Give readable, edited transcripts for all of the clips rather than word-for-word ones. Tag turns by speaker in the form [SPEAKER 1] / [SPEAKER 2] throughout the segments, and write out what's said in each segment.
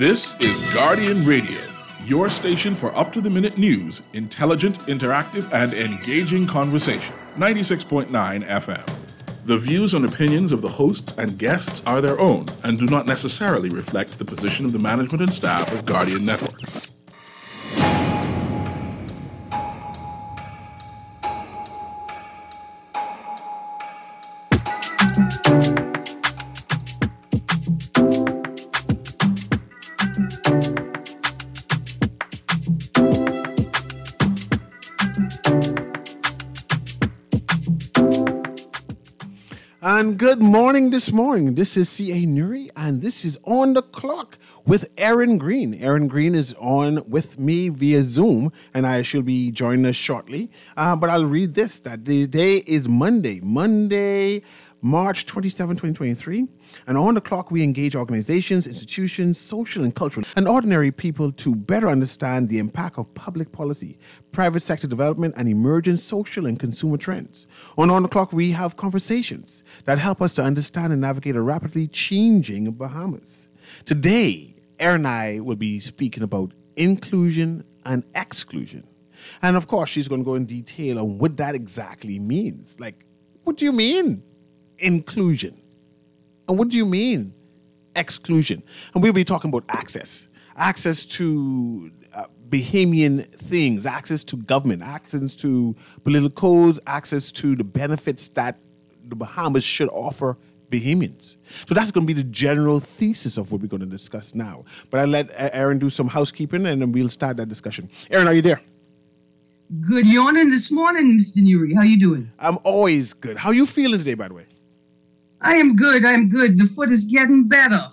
[SPEAKER 1] This is Guardian Radio, your station for up-to-the-minute news, intelligent, interactive, and engaging conversation. 96.9 FM. The views and opinions of the hosts and guests are their own and do not necessarily reflect the position of the management and staff of Guardian Network.
[SPEAKER 2] And good morning this morning. This is C.A. Nuri, and this is On the Clock with Aaron Green. Aaron Green is on with me via Zoom, and I shall be joining us shortly. But I'll read this, that the day is Monday, March 27, 2023. And on the clock, we engage organizations, institutions, social and cultural, and ordinary people to better understand the impact of public policy, private sector development, and emerging social and consumer trends. On the clock, we have conversations that help us to understand and navigate a rapidly changing Bahamas. Today, Aaron and I will be speaking about inclusion and exclusion. And of course, she's going to go in detail on what that exactly means. Like, what do you mean? Inclusion. And what do you mean exclusion? And we'll be talking about access to Bahamian things, access to government, access to political codes, access to the benefits that the Bahamas should offer Bahamians. So that's going to be the general thesis of what we're going to discuss now. But I'll let Aaron do some housekeeping and then we'll start that discussion. Aaron, are you there?
[SPEAKER 3] Good yawning this morning, Mr. Nuri. How you doing?
[SPEAKER 2] I'm always good. How are you feeling today, by the way?
[SPEAKER 3] I am good. The foot is getting better.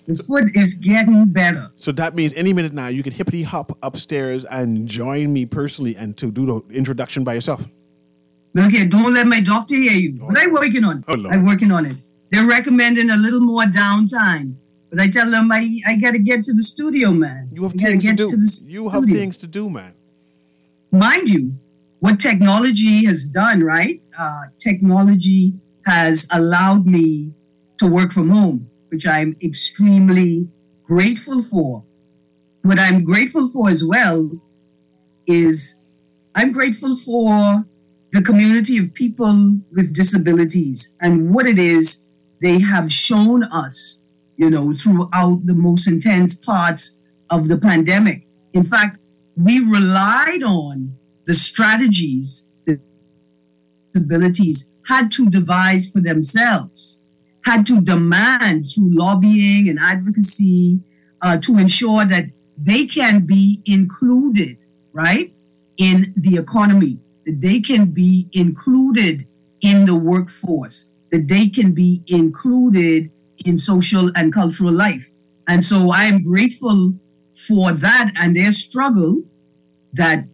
[SPEAKER 2] So that means any minute now you can hippity hop upstairs and join me personally and to do the introduction by yourself.
[SPEAKER 3] Okay, don't let my doctor hear you. But I'm working on it.
[SPEAKER 2] Oh, Lord.
[SPEAKER 3] I'm working on it. They're recommending a little more downtime. But I tell them I got to get to the studio, man.
[SPEAKER 2] You have things to do. You have things to do, man.
[SPEAKER 3] Mind you, what technology has done, right? Technology has allowed me to work from home, which I'm extremely grateful for. What I'm grateful for as well is I'm grateful for the community of people with disabilities and what it is they have shown us, throughout the most intense parts of the pandemic. In fact, we relied on the strategies that disabilities had to devise for themselves, had to demand through lobbying and advocacy to ensure that they can be included, right, in the economy, that they can be included in the workforce, that they can be included in social and cultural life. And so I am grateful for that and their struggle that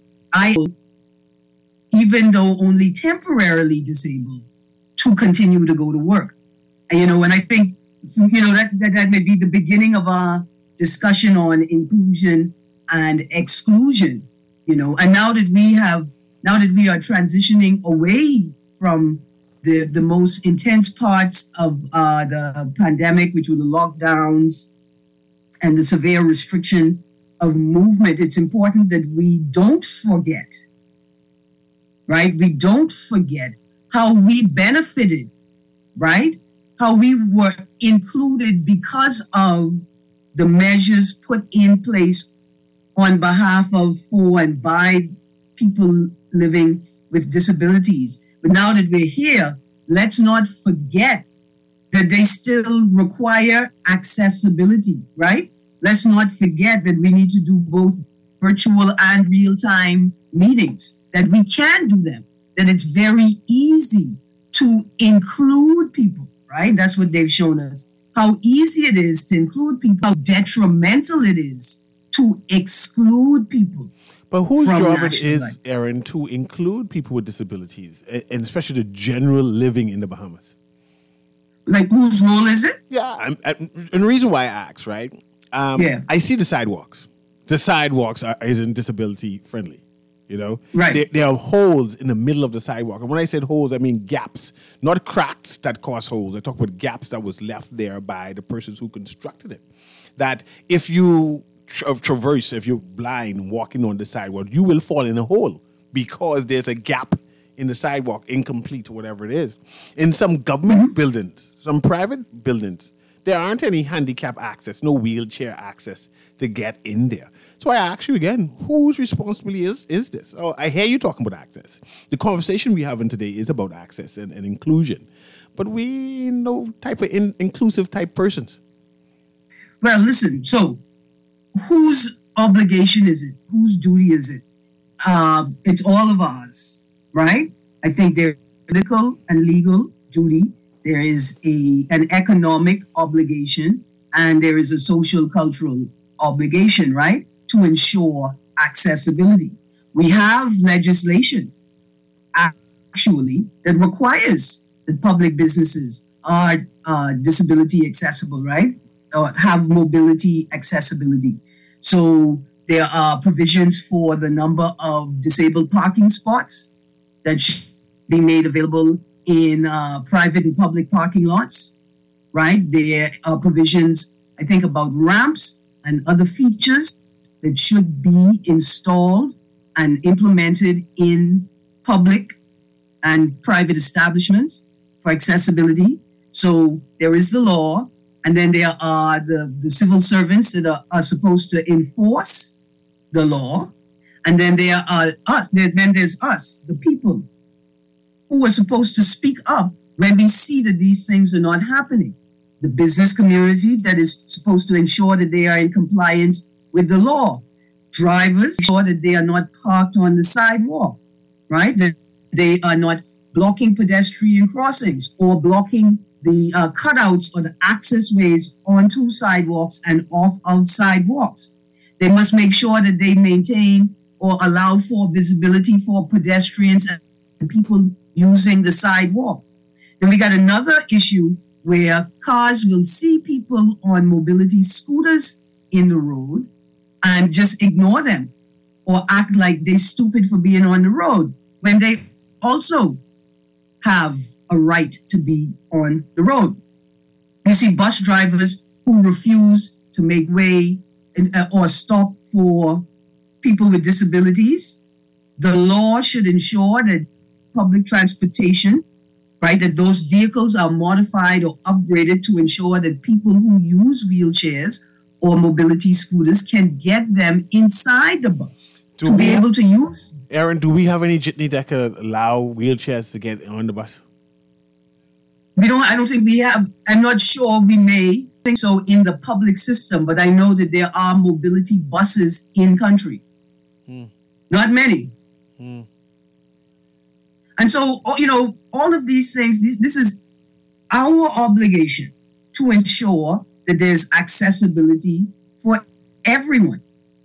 [SPEAKER 3] even though only temporarily disabled, to continue to go to work. And I think, that may be the beginning of our discussion on inclusion and exclusion, and now that we are transitioning away from the most intense parts of the pandemic, which were the lockdowns and the severe restriction of movement, it's important that we don't forget, right? We don't forget how we benefited, right? How we were included because of the measures put in place on behalf of, for, and by people living with disabilities. But now that we're here, let's not forget that they still require accessibility, right? Let's not forget that we need to do both virtual and real-time meetings, that we can do them, that it's very easy to include people, right? That's what they've shown us. How easy it is to include people, how detrimental it is to exclude people.
[SPEAKER 2] But whose job it is, life, Aaron, to include people with disabilities, and especially the general living in the Bahamas?
[SPEAKER 3] Like, whose role is it?
[SPEAKER 2] Yeah, and the reason why I ask, right? I see the sidewalks. The sidewalks isn't disability friendly. You know,
[SPEAKER 3] Right.
[SPEAKER 2] There are holes in the middle of the sidewalk, and when I said holes, I mean gaps, not cracks that cause holes. I talk about gaps that was left there by the persons who constructed it. That if you traverse, if you're blind walking on the sidewalk, you will fall in a hole because there's a gap in the sidewalk, incomplete, whatever it is. In some government buildings, some private buildings, there aren't any handicap access, no wheelchair access to get in there. So I ask you again, whose responsibility is this? Oh, I hear you talking about access. The conversation we're having today is about access and inclusion. But we know type of inclusive type persons.
[SPEAKER 3] Well, listen, so whose obligation is it? Whose duty is it? It's all of ours, right? I think there's political and legal duty. There is an economic obligation, and there is a social cultural obligation, right? To ensure accessibility. We have legislation actually that requires that public businesses are disability accessible, right? Or have mobility accessibility. So there are provisions for the number of disabled parking spots that should be made available in private and public parking lots, right? There are provisions, I think, about ramps and other features that should be installed and implemented in public and private establishments for accessibility. So there is the law, and then there are the civil servants that are supposed to enforce the law. And then there are us, then there's us, the people, who are supposed to speak up when we see that these things are not happening. The business community that is supposed to ensure that they are in compliance with the law. Drivers ensure that they are not parked on the sidewalk, right? That they are not blocking pedestrian crossings or blocking the cutouts or the access ways onto sidewalks and off of sidewalks. They must make sure that they maintain or allow for visibility for pedestrians and people using the sidewalk. Then we got another issue where cars will see people on mobility scooters in the road and just ignore them or act like they're stupid for being on the road when they also have a right to be on the road. You see bus drivers who refuse to make way or stop for people with disabilities. The law should ensure that public transportation, right, that those vehicles are modified or upgraded to ensure that people who use wheelchairs or mobility scooters can get them inside the bus to be able to use.
[SPEAKER 2] Aaron, do we have any jitney that could allow wheelchairs to get on the bus?
[SPEAKER 3] I don't think we have. I'm not sure we may think so in the public system, but I know that there are mobility buses in country. Not many. And so, all of these things, this is our obligation to ensure that there's accessibility for everyone.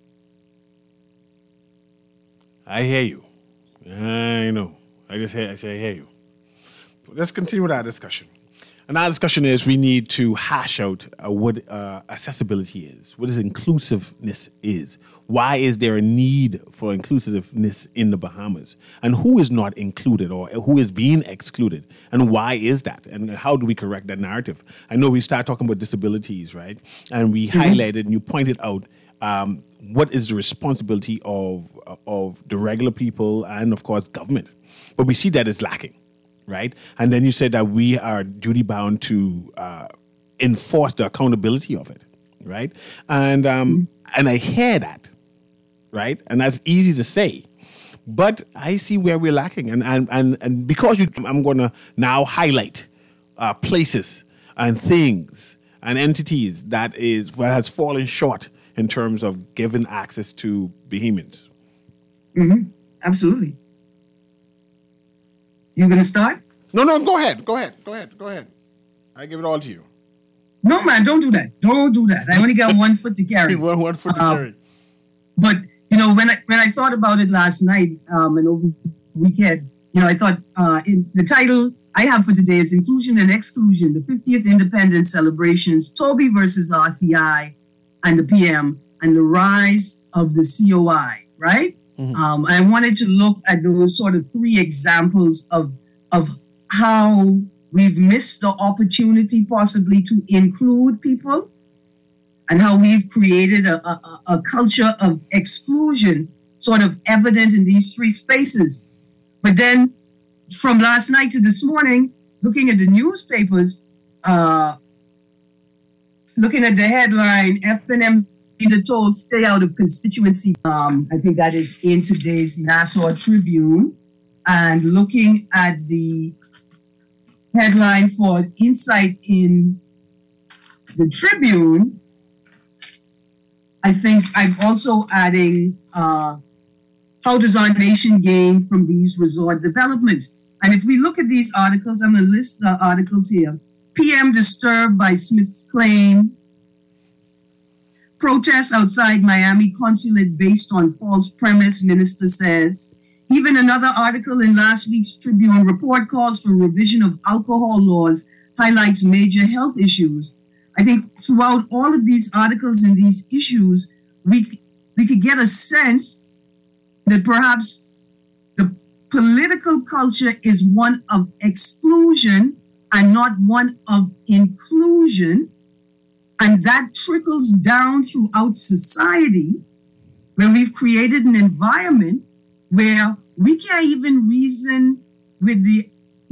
[SPEAKER 2] I hear you. I know. I hear you. Let's continue with our discussion. And our discussion is we need to hash out what accessibility is, what inclusiveness is. Why is there a need for inclusiveness in the Bahamas? And who is not included or who is being excluded? And why is that? And how do we correct that narrative? I know we start talking about disabilities, right? And we highlighted and you pointed out what is the responsibility of the regular people and, of course, government. But we see that is lacking, right? And then you said that we are duty-bound to enforce the accountability of it, right? And I hear that. Right? And that's easy to say. But I see where we're lacking. And because I'm going to now highlight places and things and entities that has fallen short in terms of giving access to Bahamians.
[SPEAKER 3] Absolutely. You going to start?
[SPEAKER 2] No, go ahead. I give it all to you.
[SPEAKER 3] No, man, don't do that. Don't do that. I only got 1 foot to carry.
[SPEAKER 2] one foot to carry.
[SPEAKER 3] But when I thought about it last night and over the weekend, I thought in the title I have for today is Inclusion and Exclusion, the 50th Independence Celebrations, Toby versus RCI and the PM, and the rise of the COI, right? I wanted to look at those sort of three examples of how we've missed the opportunity possibly to include people, and how we've created a culture of exclusion sort of evident in these three spaces. But then from last night to this morning, looking at the newspapers, looking at the headline, FNM leader told stay out of constituency. I think that is in today's Nassau Tribune. And looking at the headline for Insight in the Tribune, I think I'm also adding, how does our nation gain from these resort developments? And if we look at these articles, I'm going to list the articles here. PM disturbed by Smith's claim. Protests outside Miami consulate based on false premise, minister says. Even another article in last week's Tribune, report calls for revision of alcohol laws, highlights major health issues. I think throughout all of these articles and these issues, we could get a sense that perhaps the political culture is one of exclusion and not one of inclusion. And that trickles down throughout society, where we've created an environment where we can't even reason with the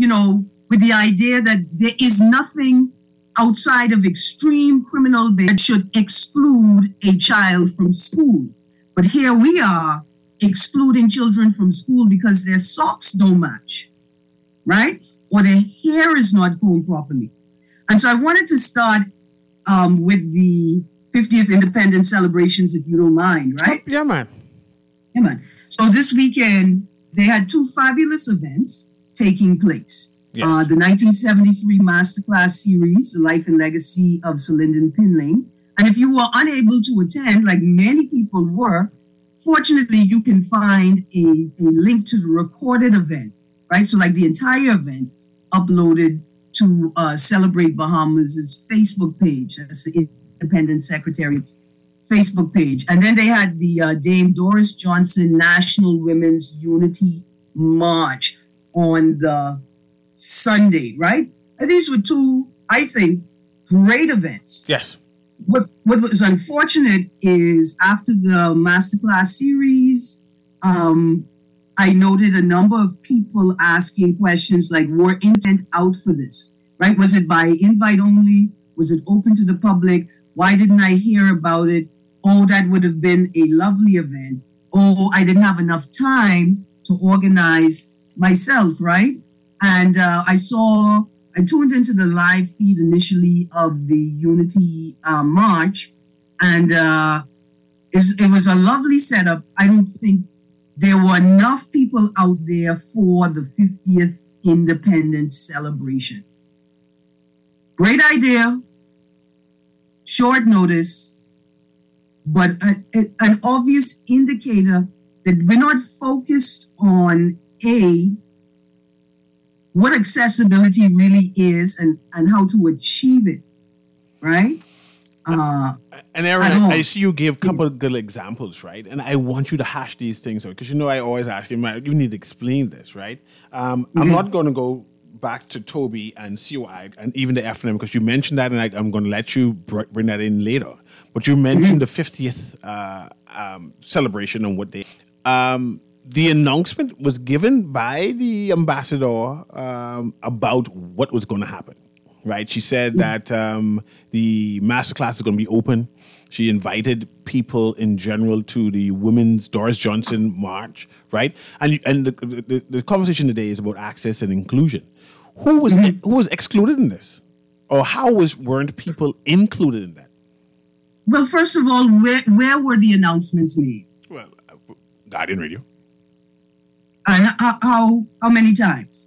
[SPEAKER 3] idea that there is nothing outside of extreme criminal behavior that should exclude a child from school. But here we are excluding children from school because their socks don't match, right? Or their hair is not combed properly. And so I wanted to start with the 50th Independence celebrations, if you don't mind, right?
[SPEAKER 2] Yeah, man.
[SPEAKER 3] Yeah, man. So this weekend, they had two fabulous events taking place.
[SPEAKER 2] Yes.
[SPEAKER 3] The 1973 Masterclass series, The Life and Legacy of Sir Lyndon Pinling. And if you were unable to attend, like many people were, fortunately, you can find a link to the recorded event, right? So like the entire event uploaded to Celebrate Bahamas' Facebook page. That's the Independent Secretariat's Facebook page. And then they had the Dame Doris Johnson National Women's Unity March on the Sunday, right? And these were two, I think, great events.
[SPEAKER 2] Yes.
[SPEAKER 3] What was unfortunate is after the Masterclass series, I noted a number of people asking questions like, were intent out for this, right? Was it by invite only? Was it open to the public? Why didn't I hear about it? Oh, that would have been a lovely event. Oh, I didn't have enough time to organize myself, right? And I tuned into the live feed initially of the Unity March, and it was a lovely setup. I don't think there were enough people out there for the 50th Independence celebration. Great idea, short notice, but an obvious indicator that we're not focused on what accessibility really is and how to achieve it, right?
[SPEAKER 2] And Aaron, I see you gave a couple of good examples, right? And I want you to hash these things out because I always ask you, you need to explain this, right? I'm not going to go back to Toby and COI and even the FNM because you mentioned that, and I'm going to let you bring that in later. But you mentioned the 50th celebration and what they... the announcement was given by the ambassador about what was going to happen, right? She said that the masterclass is going to be open. She invited people in general to the Women's Doris Johnson March, right? And the conversation today is about access and inclusion. Who was excluded in this, or weren't people included in that?
[SPEAKER 3] Well, first of all, where were the announcements made?
[SPEAKER 2] Well, Guardian Radio.
[SPEAKER 3] And how many times?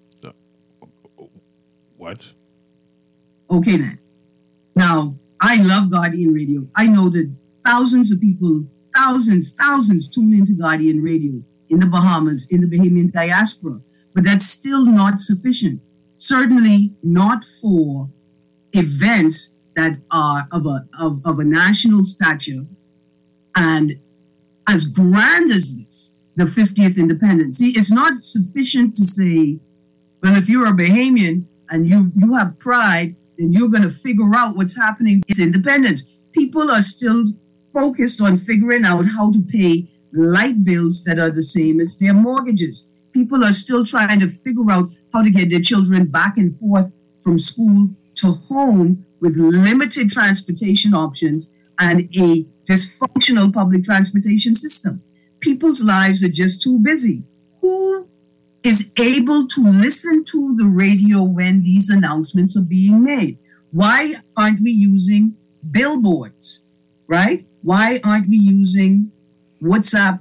[SPEAKER 2] What?
[SPEAKER 3] Okay, then. Now, I love Guardian Radio. I know that thousands of people, thousands tune into Guardian Radio in the Bahamas, in the Bahamian diaspora. But that's still not sufficient. Certainly not for events that are of a national stature and as grand as this. the 50th independence. See, it's not sufficient to say, well, if you're a Bahamian and you have pride, then you're going to figure out what's happening. It's independence. People are still focused on figuring out how to pay light bills that are the same as their mortgages. People are still trying to figure out how to get their children back and forth from school to home with limited transportation options and a dysfunctional public transportation system. People's lives are just too busy. Who is able to listen to the radio when these announcements are being made? Why aren't we using billboards, right? Why aren't we using WhatsApp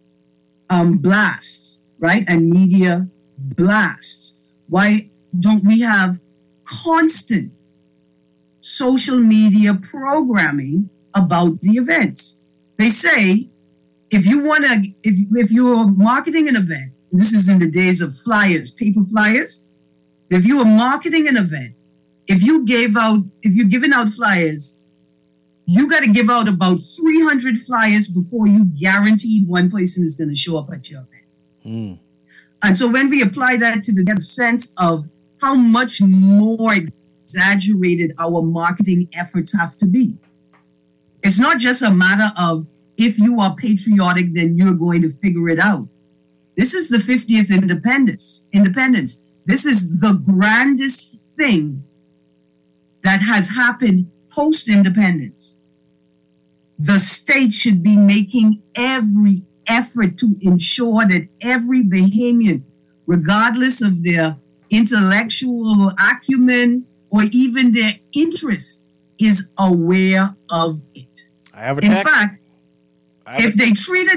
[SPEAKER 3] blasts, right? And media blasts? Why don't we have constant social media programming about the events? They say, if you're marketing an event, this is in the days of flyers, paper flyers. If you are marketing an event, if you're giving out flyers, you got to give out about 300 flyers before you guaranteed one person is going to show up at your event. And so when we apply that to the sense of how much more exaggerated our marketing efforts have to be, it's not just a matter of if you are patriotic, then you're going to figure it out. This is the 50th independence. This is the grandest thing that has happened post-independence. The state should be making every effort to ensure that every Bahamian, regardless of their intellectual acumen or even their interest, is aware of it. In fact, if they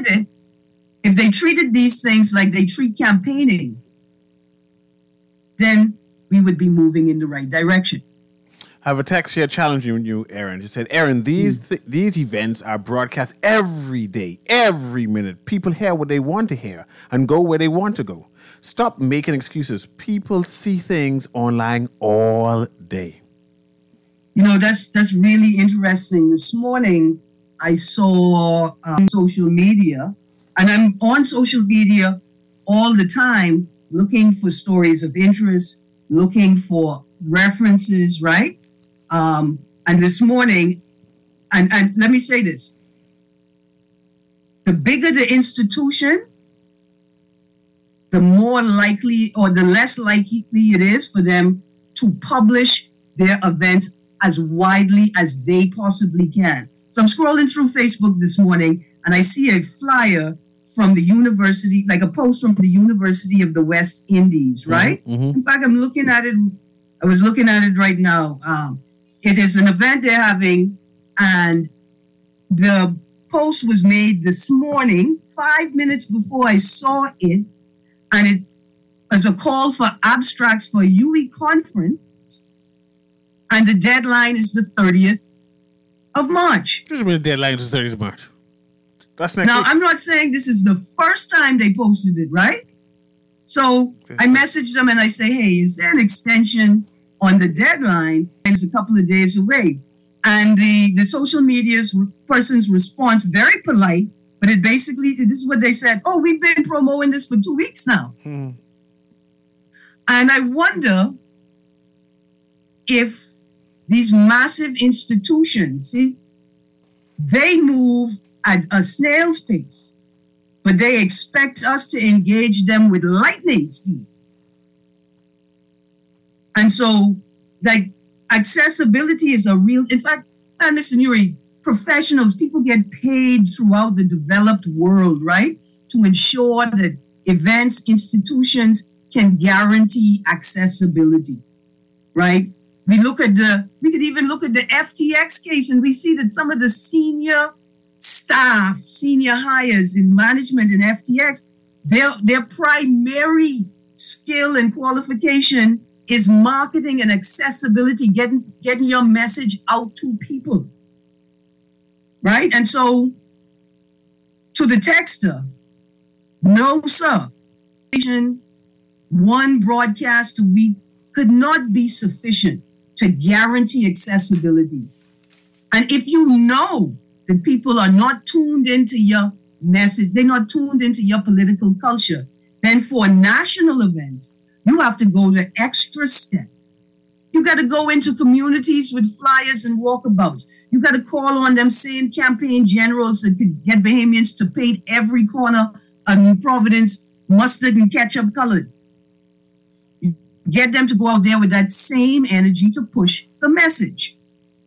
[SPEAKER 3] treated these things like they treat campaigning, then we would be moving in the right direction.
[SPEAKER 2] I have a text here challenging you, Aaron. She said, Aaron, these events are broadcast every day, every minute. People hear what they want to hear and go where they want to go. Stop making excuses. People see things online all day.
[SPEAKER 3] You know, that's really interesting. This morning, I saw social media, and I'm on social media all the time looking for stories of interest, looking for references, right? And this morning, and let me say this, the bigger the institution, the more likely or the less likely it is for them to publish their events as widely as they possibly can. So I'm scrolling through Facebook this morning and I see a flyer from the university, like a post from the University of the West Indies, right? In fact, I'm looking at it. I was looking at it right now. It is an event they're having, and the post was made this morning, 5 minutes before I saw it, and it was a call for abstracts for UE conference, and the deadline is the 30th of March.
[SPEAKER 2] What do you mean the deadline is the 30th of March? That's next
[SPEAKER 3] now,
[SPEAKER 2] week.
[SPEAKER 3] I'm not saying this is the first time they posted it, right? So I messaged them and I say, hey, is there an extension on the deadline? And it's a couple of days away. And the social media's person's response, very polite, but it basically, this is what they said. Oh, we've been promoting this for 2 weeks now. And I wonder if these massive institutions, see, they move at a snail's pace, but they expect us to engage them with lightning speed. And so, like, accessibility is a real, in fact, and listen, Yuri, professionals, people get paid throughout the developed world, right? To ensure that events, institutions can guarantee accessibility, right? We could even look at the FTX case and we see that some of the senior staff, senior hires in management in FTX, their primary skill and qualification is marketing and accessibility, getting your message out to people, right? And so to the texter, no, sir. One broadcast a week could not be sufficient to guarantee accessibility. And if you know that people are not tuned into your message. They're not tuned into your political culture. Then for national events, you have to go the extra step. You got to go into communities with flyers and walkabouts. You got to call on them same campaign generals that could get Bahamians to paint every corner of New Providence mustard and ketchup colored. Get them to go out there with that same energy to push the message.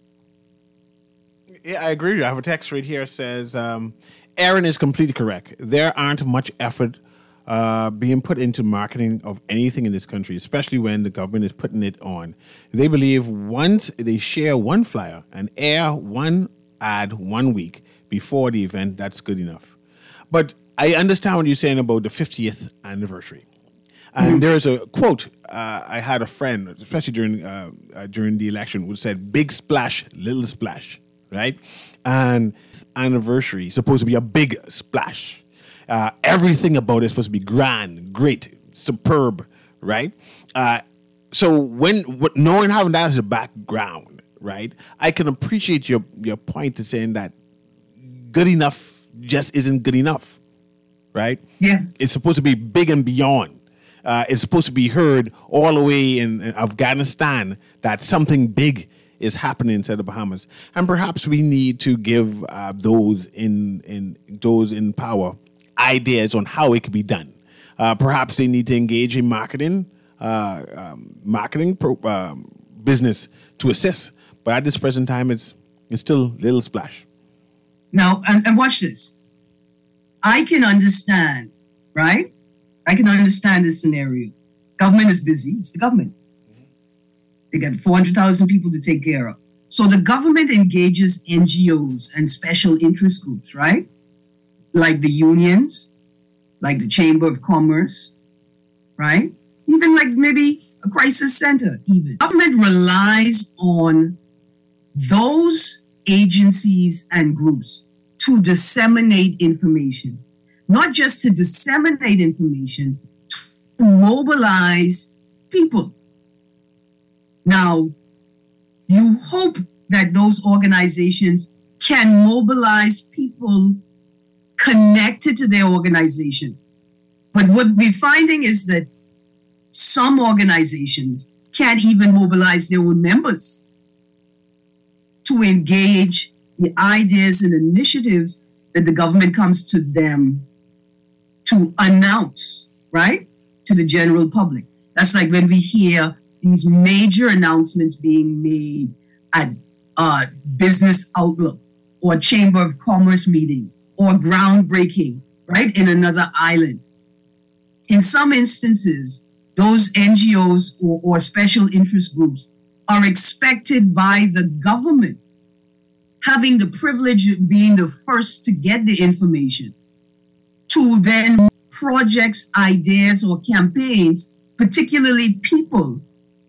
[SPEAKER 2] Yeah, I agree with you. I have a text right here that says, Aaron is completely correct. There aren't much effort being put into marketing of anything in this country, especially when the government is putting it on. They believe once they share one flyer and air one ad 1 week before the event, that's good enough. But I understand what you're saying about the 50th anniversary. And there's a quote, I had a friend, especially during the election, who said, big splash, little splash, right? And anniversary is supposed to be a big splash. Everything about it is supposed to be grand, great, superb, right? So knowing having that as a background, right, I can appreciate your point to saying that good enough just isn't good enough, right?
[SPEAKER 3] Yeah.
[SPEAKER 2] It's supposed to be big and beyond. It's supposed to be heard all the way in Afghanistan that something big is happening inside the Bahamas, and perhaps we need to give those in power ideas on how it could be done. Perhaps they need to engage in marketing business to assist. But at this present time, it's still little splash.
[SPEAKER 3] Now, and watch this. I can understand, right? I can understand this scenario. Government is busy. It's the government. They got 400,000 people to take care of. So the government engages NGOs and special interest groups, right? Like the unions, like the Chamber of Commerce, right? Even like maybe a crisis center, even. Government relies on those agencies and groups to disseminate information. Not just to disseminate information, to mobilize people. Now, you hope that those organizations can mobilize people connected to their organization. But what we're finding is that some organizations can't even mobilize their own members to engage the ideas and initiatives that the government comes to them to announce, right, to the general public. That's like when we hear these major announcements being made at Business Outlook or Chamber of Commerce meeting or groundbreaking, right, in another island. In some instances, those NGOs or special interest groups are expected by the government, having the privilege of being the first to get the information, to then projects, ideas, or campaigns, particularly people,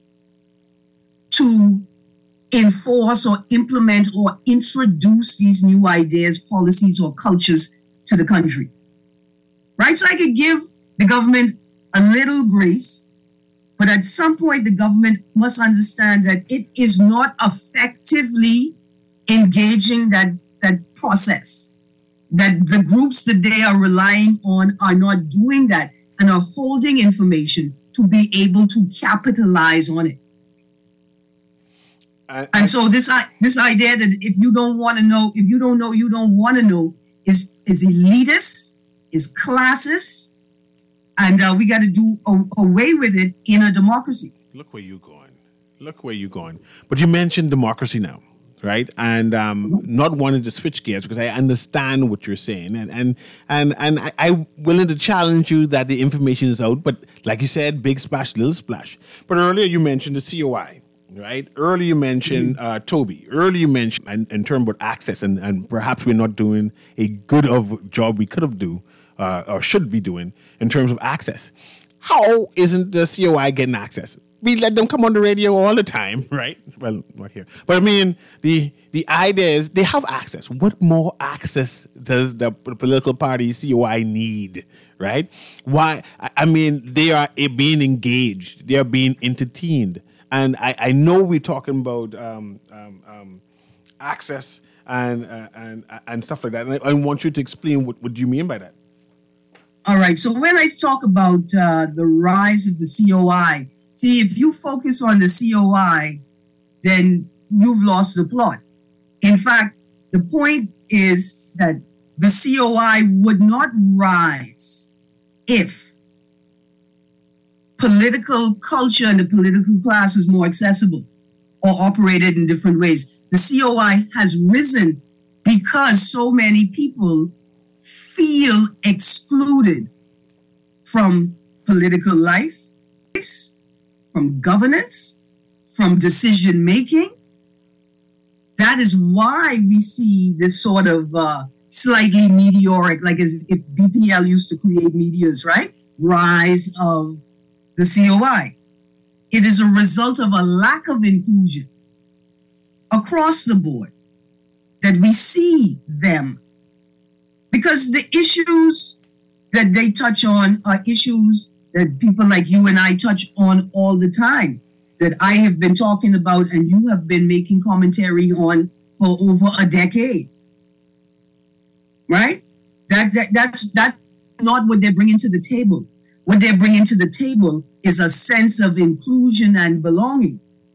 [SPEAKER 3] to enforce or implement or introduce these new ideas, policies, or cultures to the country. Right? So I could give the government a little grace, but at some point the government must understand that it is not effectively engaging that process, that the groups that they are relying on are not doing that and are holding information to be able to capitalize on it. And so this idea that if you don't want to know, if you don't know, you don't want to know is elitist, is classist, and we got to do away with it in a democracy.
[SPEAKER 2] Look where you're going. But you mentioned democracy now, right? And not wanting to switch gears because I understand what you're saying, and I'm willing to challenge you that the information is out. But like you said, big splash, little splash. But earlier you mentioned the COI. Right. Earlier you mentioned Toby. Earlier you mentioned in terms of access, and perhaps we're not doing a good of job we could have do or should be doing in terms of access. How isn't the COI getting access? We let them come on the radio all the time, right? Well, not here, but I mean the idea is they have access. What more access does the political party COI need? Right? Why? I mean, they are being engaged. They are being entertained. And I know we're talking about access and stuff like that. And I want you to explain what you mean by that.
[SPEAKER 3] All right. So when I talk about the rise of the COI, see, if you focus on the COI, then you've lost the plot. In fact, the point is that the COI would not rise if political culture and the political class was more accessible or operated in different ways. The COI has risen because so many people feel excluded from political life, from governance, from decision making. That is why we see this sort of slightly meteoric, like as if BPL used to create meteors, right? Rise of the COI. It is a result of a lack of inclusion across the board that we see them. Because the issues that they touch on are issues that people like you and I touch on all the time, that I have been talking about and you have been making commentary on for over a decade. Right? That's not what they're bringing to the table. What they're bringing to the table is a sense of inclusion and belonging.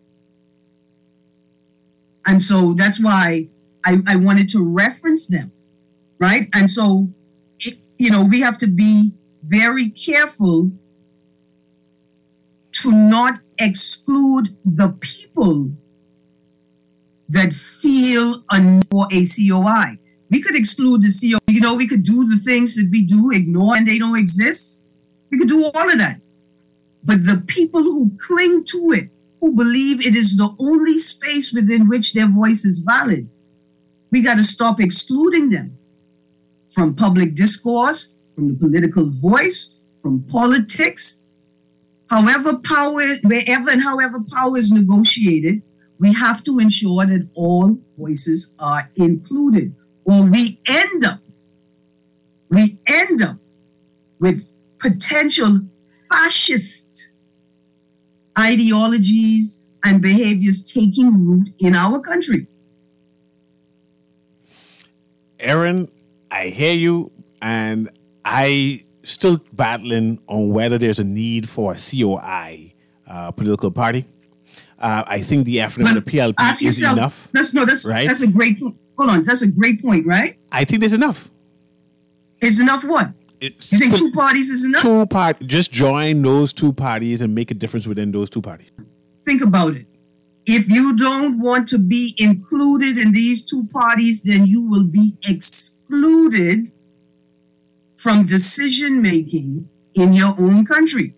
[SPEAKER 3] And so that's why I wanted to reference them, right? And so, we have to be very careful to not exclude the people that feel for a COI. We could exclude the COI. We could do the things that we do, ignore, and they don't exist. We could do all of that. But the people who cling to it, who believe it is the only space within which their voice is valid, we got to stop excluding them from public discourse, from the political voice, from politics. Wherever and however power is negotiated, we have to ensure that all voices are included, or we end up with potential fascist ideologies and behaviors taking root in our country.
[SPEAKER 2] Erin, I hear you, and I still battling on whether there's a need for a COI political party. I think the FNM and the PLP is enough.
[SPEAKER 3] That's a great point. Hold on, that's a great point, right?
[SPEAKER 2] I think there's enough.
[SPEAKER 3] It's enough what? You think two parties is enough?
[SPEAKER 2] Just join those two parties and make a difference within those two parties.
[SPEAKER 3] Think about it. If you don't want to be included in these two parties, then you will be excluded from decision making in your own country.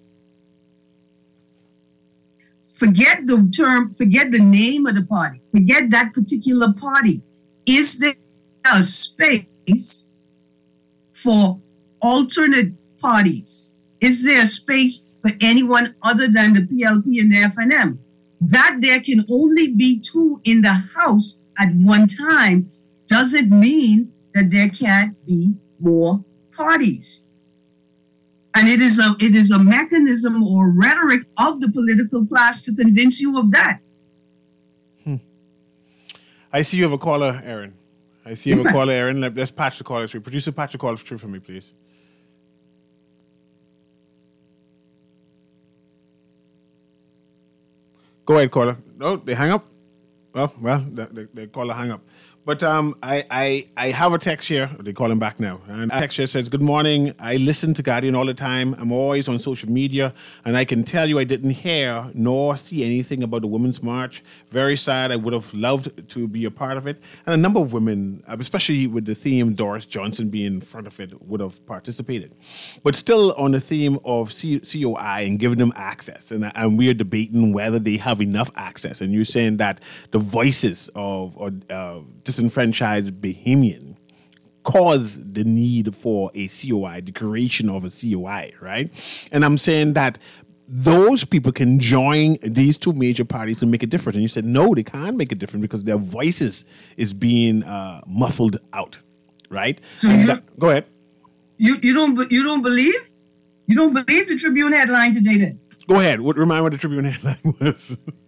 [SPEAKER 3] Forget the name of the party. Forget that particular party. Is there a space for alternate parties? Is there a space for anyone other than the PLP and the FNM? That there can only be two in the House at one time doesn't mean that there can't be more parties. And it is a mechanism or rhetoric of the political class to convince you of that.
[SPEAKER 2] I see you have a caller, Erin. Let's patch the caller through. Producer, patch the caller through for me, please. Go ahead, caller. No, they hang up. Well, the caller hang up. But I have a text here. They call him back now. And a text here says, "Good morning. I listen to Guardian all the time. I'm always on social media. And I can tell you I didn't hear nor see anything about the Women's March. Very sad. I would have loved to be a part of it. And a number of women, especially with the theme Doris Johnson being in front of it, would have participated. But still on the theme of COI and giving them access. And we're debating whether they have enough access. And you're saying that the voices of disenfranchised Bahamian cause the need for a COI, the creation of a COI, right? And I'm saying that those people can join these two major parties and make a difference. And you said, no, they can't make a difference because their voices is being muffled out, right?
[SPEAKER 3] So
[SPEAKER 2] go ahead.
[SPEAKER 3] You don't believe the Tribune headline today then?
[SPEAKER 2] Go ahead. Remind me what the Tribune headline was.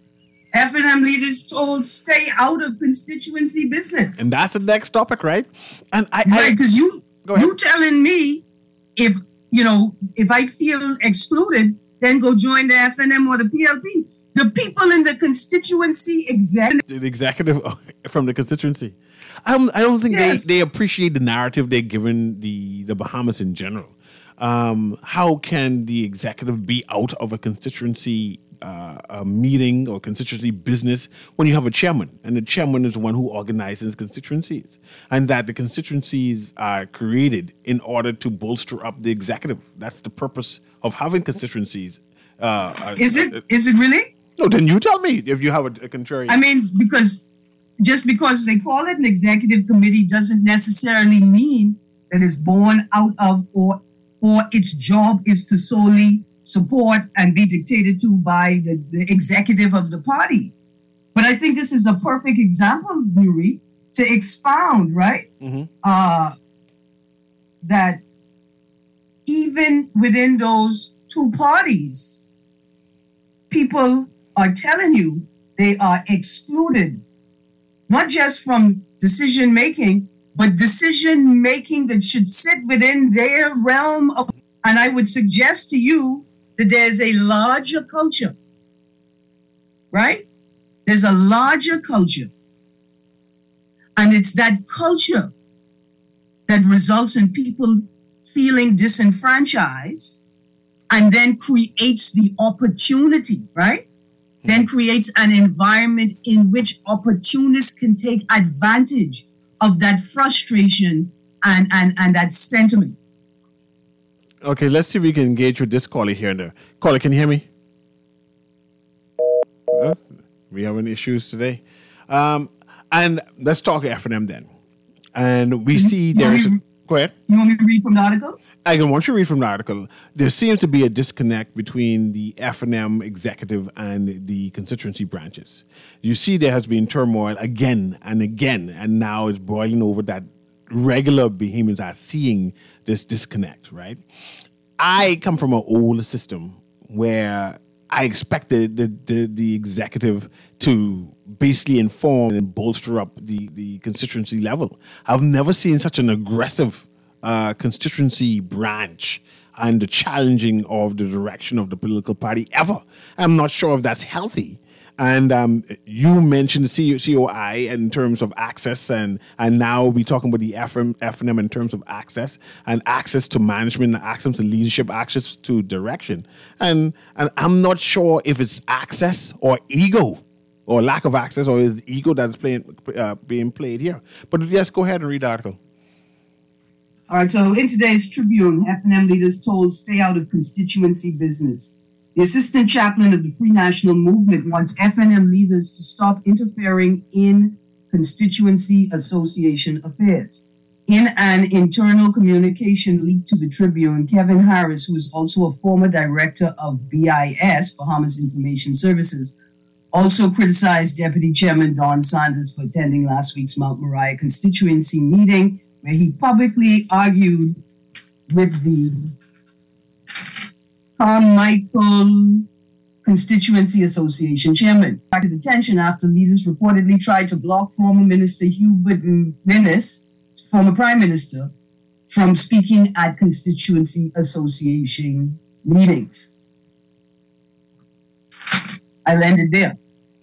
[SPEAKER 3] F&M leaders told stay out of constituency business.
[SPEAKER 2] And that's the next topic, right? And
[SPEAKER 3] right, because you telling me if I feel excluded, then go join the F&M or the PLP. The people in the constituency
[SPEAKER 2] the executive from the constituency. I don't think they appreciate the narrative they're giving the Bahamas in general. How can the executive be out of a constituency a meeting or constituency business when you have a chairman, and the chairman is the one who organizes constituencies, and that the constituencies are created in order to bolster up the executive? That's the purpose of having constituencies.
[SPEAKER 3] Is it really?
[SPEAKER 2] No, then you tell me if you have a contrary.
[SPEAKER 3] I mean, because they call it an executive committee doesn't necessarily mean that it's born out of or its job is to solely support and be dictated to by the executive of the party. But I think this is a perfect example, Yuri, to expound, right?
[SPEAKER 2] Mm-hmm.
[SPEAKER 3] That even within those two parties, people are telling you they are excluded, not just from decision making, but decision making that should sit within their realm of. And I would suggest to you that there's a larger culture, right? There's a larger culture. And it's that culture that results in people feeling disenfranchised and then creates the opportunity, right? Mm-hmm. Then creates an environment in which opportunists can take advantage of that frustration and that sentiment.
[SPEAKER 2] Okay, let's see if we can engage with this caller here and there. Caller, can you hear me? We having issues today. And let's talk F&M then. And we see there's... Go ahead.
[SPEAKER 3] You want me to read from the article?
[SPEAKER 2] I want you to read from the article. There seems to be a disconnect between the F&M executive and the constituency branches. You see there has been turmoil again and again, and now it's boiling over that regular behemoths are seeing this disconnect, right? I come from an old system where I expected the executive to basically inform and bolster up the constituency level. I've never seen such an aggressive constituency branch and the challenging of the direction of the political party ever. I'm not sure if that's healthy. And you mentioned the COI in terms of access, and now we're talking about the F&M in terms of access and access to management, access to leadership, access to direction. And I'm not sure if it's access or ego or lack of access, or is ego that's being played here. But yes, go ahead and read the article.
[SPEAKER 3] All right, so in today's Tribune, F&M leaders told stay out of constituency business. The assistant chaplain of the Free National Movement wants F&M leaders to stop interfering in constituency association affairs. In an internal communication leaked to the Tribune, Kevin Harris, who is also a former director of BIS, Bahamas Information Services, also criticized Deputy Chairman Don Sanders for attending last week's Mount Moriah constituency meeting, where he publicly argued with the Carmichael Constituency Association chairman. Attracted attention after leaders reportedly tried to block former Minister Hubert Minnis, former Prime Minister, from speaking at Constituency Association meetings. I landed there.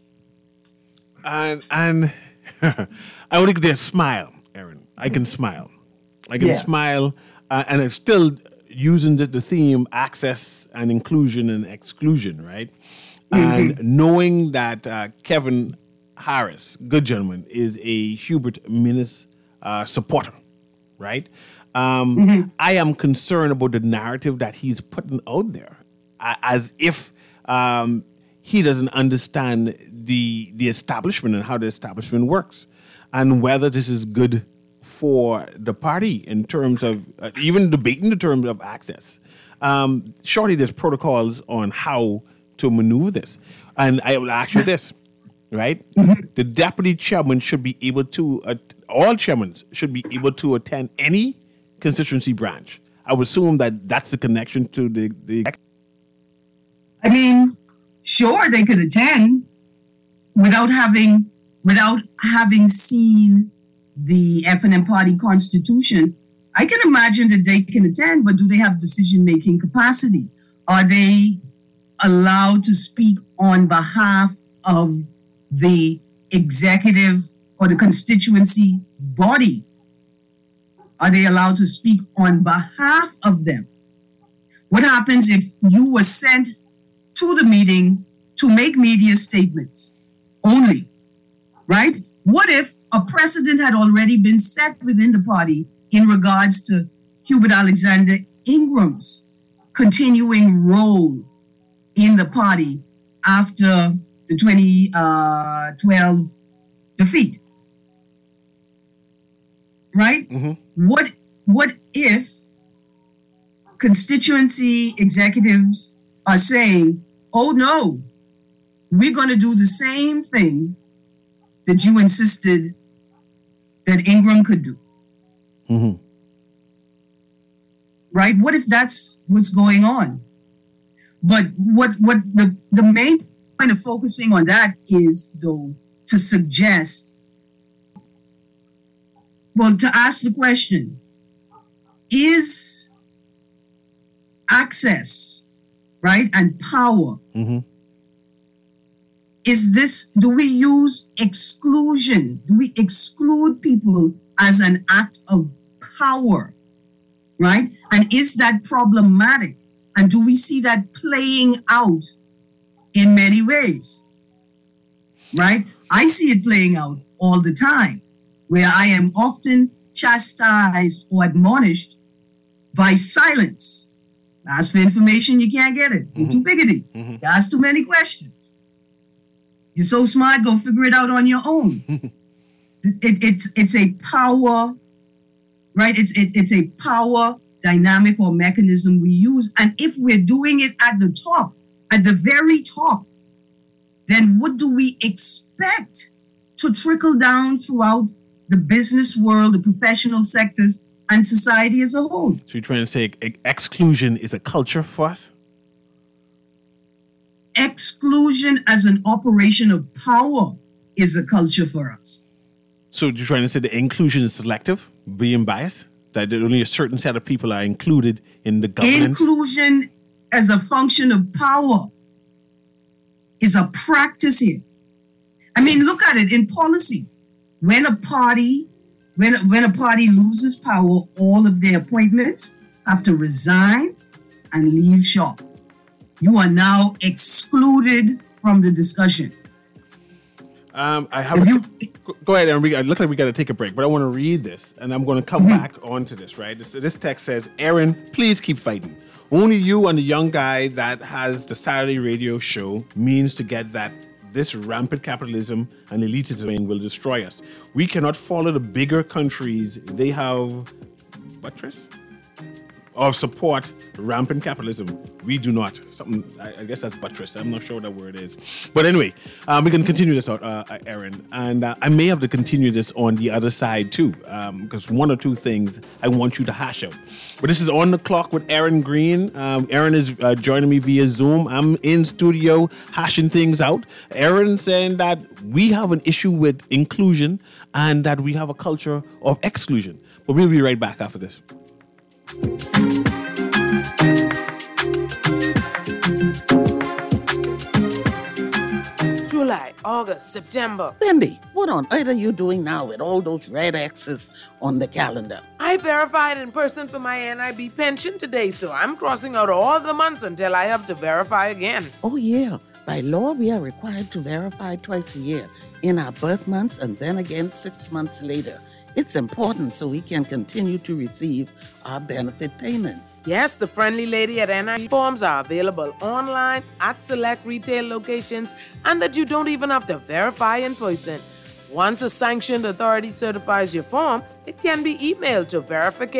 [SPEAKER 2] And I would get a smile, Aaron. I can smile. I can smile, and it's still using the theme access and inclusion and exclusion, right? Mm-hmm. And knowing that Kevin Harris, good gentleman, is a Hubert Minnis supporter, right? I am concerned about the narrative that he's putting out there, as if he doesn't understand the establishment and how the establishment works, and whether this is good for the party in terms of even debating the terms of access. Surely there's protocols on how to maneuver this. And I will ask you this, right? Mm-hmm. The deputy chairman should be able to, all chairmen should be able to attend any constituency branch. I would assume that that's the connection to the...
[SPEAKER 3] I mean, sure, they could attend, without having seen the FNM party constitution, I can imagine that they can attend, but do they have decision-making capacity? Are they allowed to speak on behalf of the executive or the constituency body? Are they allowed to speak on behalf of them? What happens if you were sent to the meeting to make media statements only, right? What if a precedent had already been set within the party in regards to Hubert Alexander Ingram's continuing role in the party after the 2012 defeat? Right?
[SPEAKER 2] Mm-hmm.
[SPEAKER 3] What if constituency executives are saying, oh no, we're going to do the same thing that you insisted that Ingram could do?
[SPEAKER 2] Mm-hmm.
[SPEAKER 3] Right? What if that's what's going on? But what the main point of focusing on that is, though, to suggest, well, to ask the question, is access, right, and power,
[SPEAKER 2] Mm-hmm.
[SPEAKER 3] do we use exclusion? Do we exclude people as an act of power, right? And is that problematic? And do we see that playing out in many ways, right? I see it playing out all the time, where I am often chastised or admonished by silence. Ask for information, you can't get it. You're too bigoted.
[SPEAKER 2] Mm-hmm.
[SPEAKER 3] You ask too many questions. You're so smart, go figure it out on your own. It's a power, right? It's a power dynamic or mechanism we use. And if we're doing it at the top, at the very top, then what do we expect to trickle down throughout the business world, the professional sectors, and society as a whole?
[SPEAKER 2] So you're trying to say exclusion is a culture for us?
[SPEAKER 3] Exclusion as an operation of power is a culture for us.
[SPEAKER 2] So you're trying to say the inclusion is selective, being biased? That only a certain set of people are included in the governance?
[SPEAKER 3] Inclusion as a function of power is a practice here. I mean, look at it in policy. When a party loses power, all of their appointments have to resign and leave shop. You are now excluded from the discussion.
[SPEAKER 2] I have go ahead, and it looks like we got to take a break, but I want to read this, and I'm going to come back onto this, right? This text says, Aaron, please keep fighting. Only you and the young guy that has the Saturday radio show means to get that this rampant capitalism and elitism will destroy us. We cannot follow the bigger countries. They have buttress of support rampant capitalism. We do not. I guess that's buttress. I'm not sure what that word is. But anyway, we can continue this out, Aaron. And I may have to continue this on the other side too, because one or two things I want you to hash out. But this is On the Clock with Aaron Green. Aaron is joining me via Zoom. I'm in studio hashing things out. Aaron saying that we have an issue with inclusion and that we have a culture of exclusion. But we'll be right back after this.
[SPEAKER 4] July, August, September.
[SPEAKER 5] Bendy, what on earth are you doing now with all those red X's on the calendar?
[SPEAKER 4] I verified in person for my NIB pension today, so I'm crossing out all the months until I have to verify again.
[SPEAKER 5] Oh, yeah. By law, we are required to verify twice a year, in our birth months and then again 6 months later. It's important so we can continue to receive our benefit payments.
[SPEAKER 4] Yes, the friendly lady at NIB forms are available online at select retail locations and that you don't even have to verify in person. Once a sanctioned authority certifies your form, it can be emailed to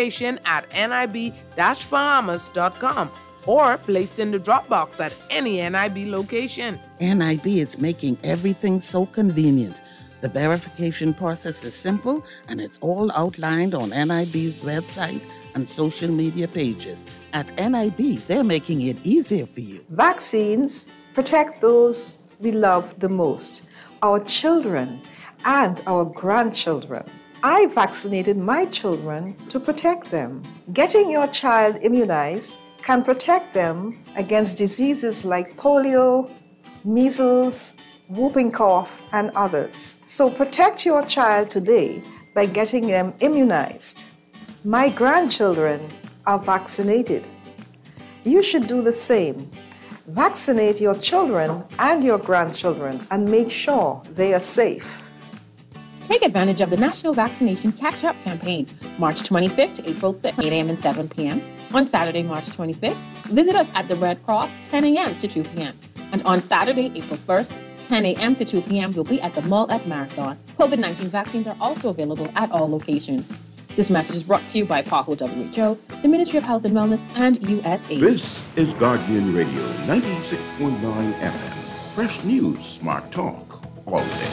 [SPEAKER 4] verification@nib-bahamas.com or placed in the Dropbox at any NIB location.
[SPEAKER 5] NIB is making everything so convenient. The verification process is simple and it's all outlined on NIB's website and social media pages. At NIB, they're making it easier for you.
[SPEAKER 6] Vaccines protect those we love the most, our children and our grandchildren. I vaccinated my children to protect them. Getting your child immunized can protect them against diseases like polio, measles, whooping cough, and others. So protect your child today by getting them immunized. My grandchildren are vaccinated. You should do the same. Vaccinate your children and your grandchildren and make sure they are safe.
[SPEAKER 7] Take advantage of the National Vaccination Catch-Up Campaign, March 25th to April 6th, 8 a.m. and 7 p.m. On Saturday, March 25th, visit us at the Red Cross, 10 a.m. to 2 p.m. And on Saturday, April 1st, 10 a.m. to 2 p.m., we'll be at the Mall at Marathon. COVID-19 vaccines are also available at all locations. This message is brought to you by PAHO WHO, the Ministry of Health and Wellness, and USAID.
[SPEAKER 8] This is Guardian Radio, 96.9 FM. Fresh news, smart talk, all day.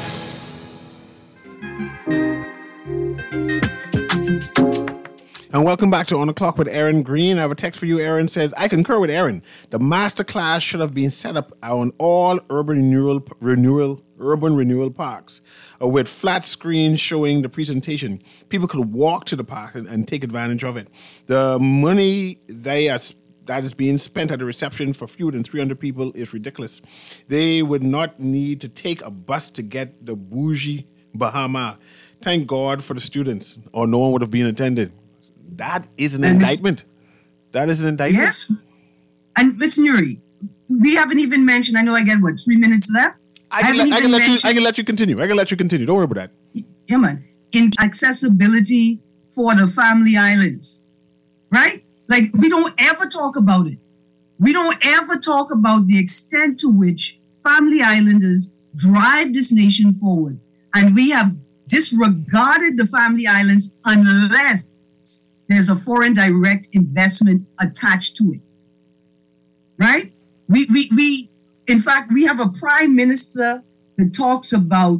[SPEAKER 2] And welcome back to On the Clock with Aaron Green. I have a text for you. Aaron says, I concur with Aaron. The masterclass should have been set up on all urban renewal parks with flat screens showing the presentation. People could walk to the park and take advantage of it. The money that is being spent at the reception for fewer than 300 people is ridiculous. They would not need to take a bus to get the bougie Bahama. Thank God for the students, or no one would have been attended. That is an indictment. That is an indictment.
[SPEAKER 3] Yes. And Ms. Nuri, we haven't even mentioned, I know I get, 3 minutes left?
[SPEAKER 2] I can let you continue. Don't worry about that.
[SPEAKER 3] Yeah, man. In accessibility for the family islands, right? Like, we don't ever talk about it. We don't ever talk about the extent to which family islanders drive this nation forward. And we have disregarded the family islands unless there's a foreign direct investment attached to it, right? We in fact, we have a prime minister that talks about,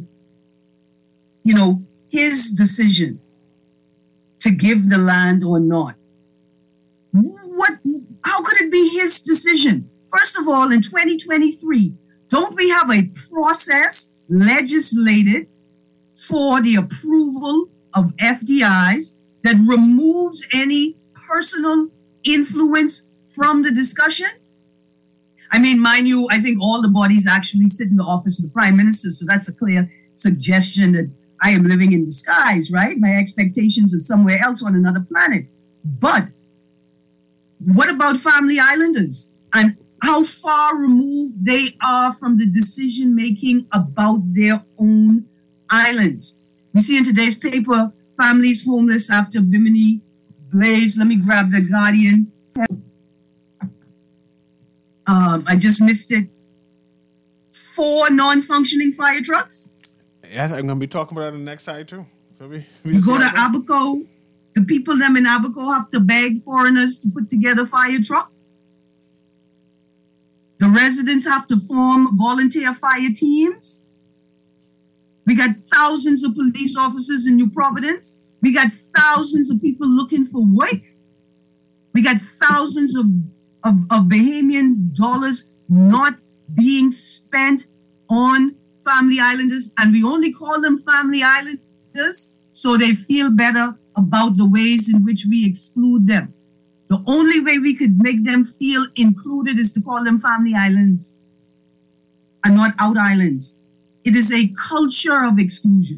[SPEAKER 3] his decision to give the land or not. How could it be his decision? First of all, in 2023, don't we have a process legislated for the approval of FDIs that removes any personal influence from the discussion? I mean, mind you, I think all the bodies actually sit in the office of the prime minister, so that's a clear suggestion that I am living in the skies, right? My expectations are somewhere else on another planet. But what about family islanders and how far removed they are from the decision making about their own islands? We see in today's paper, families homeless after Bimini blaze. Let me grab the Guardian. I just missed it. 4 non-functioning fire trucks.
[SPEAKER 2] Yes, I'm going to be talking about it on the next side too.
[SPEAKER 3] You go to Abaco, the people them in Abaco have to beg foreigners to put together fire truck. The residents have to form volunteer fire teams. We got thousands of police officers in New Providence. We got thousands of people looking for work. We got thousands of Bahamian dollars not being spent on family islanders, and we only call them family islanders so they feel better about the ways in which we exclude them. The only way we could make them feel included is to call them family islands and not out islands. It is a culture of exclusion.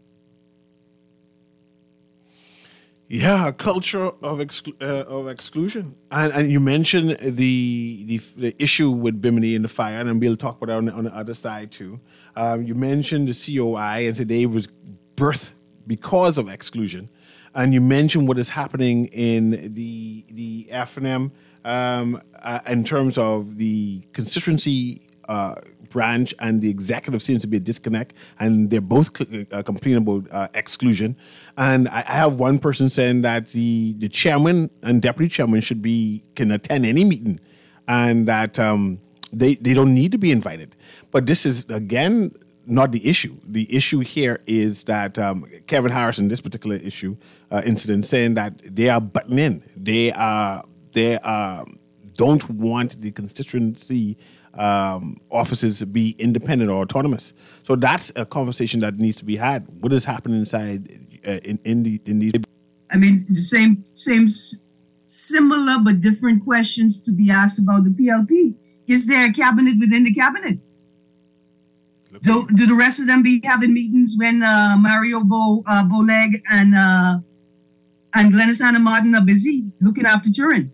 [SPEAKER 2] Yeah, a culture of exclusion. And you mentioned the issue with Bimini and the fire, and we'll talk about that on the other side too. You mentioned the COI, and today was birthed because of exclusion. And you mentioned what is happening in the FNM in terms of the constituency branch and the executive seems to be a disconnect, and they're both complaining about exclusion. And I have one person saying that the chairman and deputy chairman can attend any meeting, and that they don't need to be invited. But this is again not the issue. The issue here is that Kevin Harris in this particular incident saying that they are butting in. They don't want the constituency offices be independent or autonomous. So that's a conversation that needs to be had. What is happening inside in these?
[SPEAKER 3] I mean, the same, similar but different questions to be asked about the PLP. Is there a cabinet within the cabinet? Do the rest of them be having meetings when Mario Boleg and Glenys Hanna Martin are busy looking after children?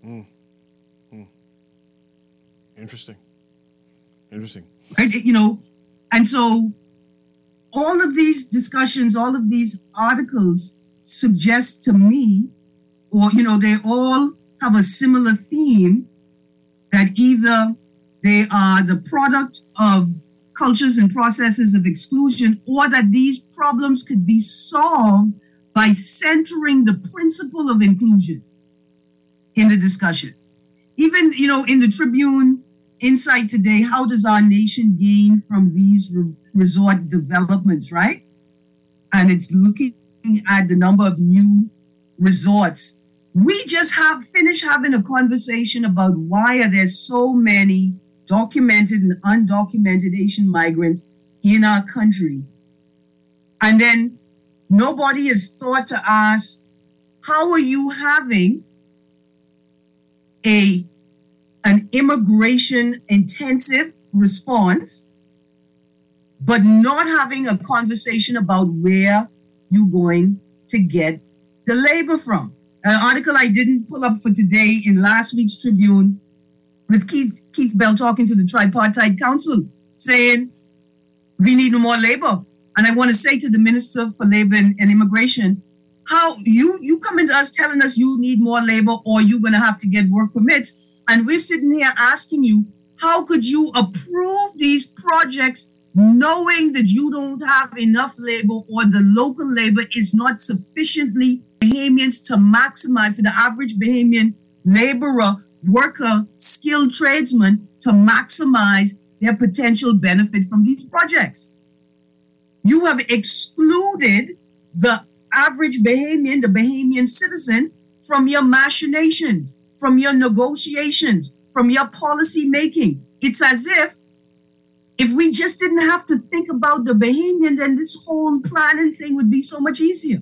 [SPEAKER 2] Interesting.
[SPEAKER 3] Right, and so all of these discussions, all of these articles suggest to me, or, they all have a similar theme, that either they are the product of cultures and processes of exclusion, or that these problems could be solved by centering the principle of inclusion in the discussion. Even, in the Tribune Insight today, how does our nation gain from these resort developments, right? And it's looking at the number of new resorts. We just finished having a conversation about why are there so many documented and undocumented Asian migrants in our country. And then nobody has thought to ask, how are you having an immigration intensive response, but not having a conversation about where you're going to get the labor from? An article I didn't pull up for today in last week's Tribune with Keith Bell talking to the Tripartite Council saying, we need more labor. And I want to say to the Minister for Labor and Immigration, how you coming to us telling us you need more labor or you're going to have to get work permits. And we're sitting here asking you, how could you approve these projects knowing that you don't have enough labor or the local labor is not sufficiently Bahamians to maximize for the average Bahamian laborer, worker, skilled tradesman to maximize their potential benefit from these projects? You have excluded the average Bahamian, the Bahamian citizen, from your machinations, from your negotiations, from your policy making. It's as if we just didn't have to think about the Bahamian, then this whole planning thing would be so much easier.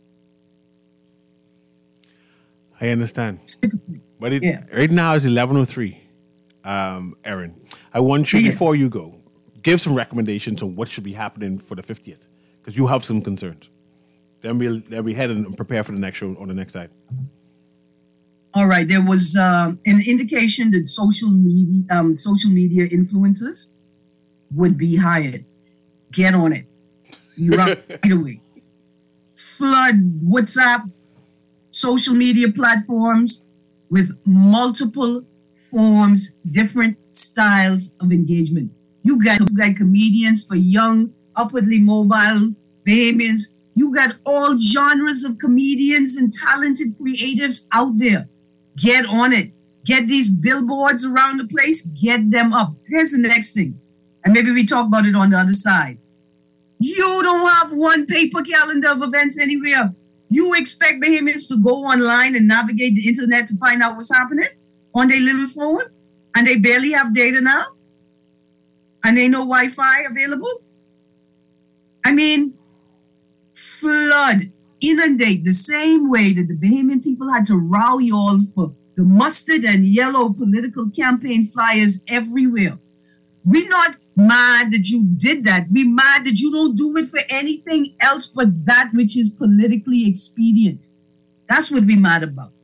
[SPEAKER 2] I understand. But right now it's 11:03. Erin, I want you, before you go, give some recommendations on what should be happening for the 50th, because you have some concerns. Then we'll head and prepare for the next show on the next side.
[SPEAKER 3] All right. There was an indication that social media influencers would be hired. Get on it right away. Flood WhatsApp, social media platforms with multiple forms, different styles of engagement. You got comedians for young, upwardly mobile Bahamians. You got all genres of comedians and talented creatives out there. Get on it. Get these billboards around the place. Get them up. Here's the next thing. And maybe we talk about it on the other side. You don't have one paper calendar of events anywhere. You expect Bahamians to go online and navigate the internet to find out what's happening on their little phone? And they barely have data now? And they no Wi-Fi available? I mean, flood, inundate the same way that the Bahamian people had to row y'all for the mustard and yellow political campaign flyers everywhere. We're not mad that you did that. We're mad that you don't do it for anything else but that which is politically expedient. That's what we're mad about.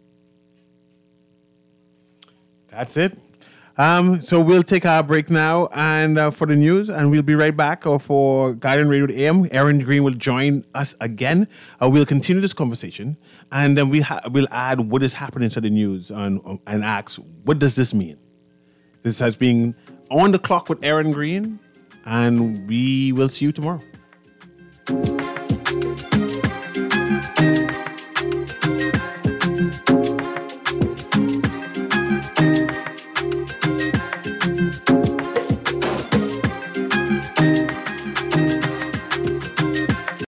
[SPEAKER 2] That's it. So we'll take our break now and for the news, and we'll be right back for Guardian Radio AM. Erin Green will join us again. We'll continue this conversation, and then we'll add what is happening to the news and ask, what does this mean? This has been On the Clock with Erin Green, and we will see you tomorrow.